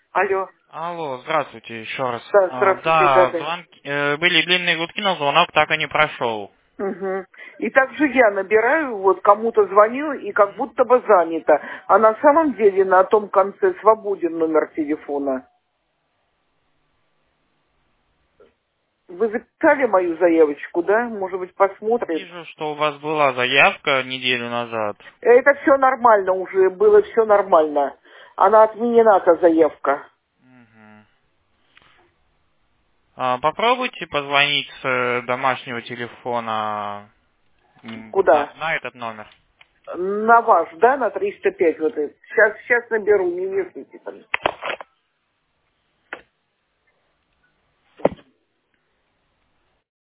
Алло. Алло, здравствуйте еще раз. Да, здравствуйте, Да, да-да. звонки, были длинные гудки, но звонок так и не прошел. Угу. И также я набираю, вот кому-то звоню, и как будто бы занято. А на самом деле на том конце свободен номер телефона. Вы записали мою заявочку, да? Может быть, посмотрит. Вижу, что у вас была заявка неделю назад. Это все нормально уже, было все нормально. Она отменена, эта заявка. Мгм. Попробуйте позвонить с домашнего телефона вот Куда? на этот номер. На ваш, да, на 305 вот это. Сейчас наберу, не вешайте там.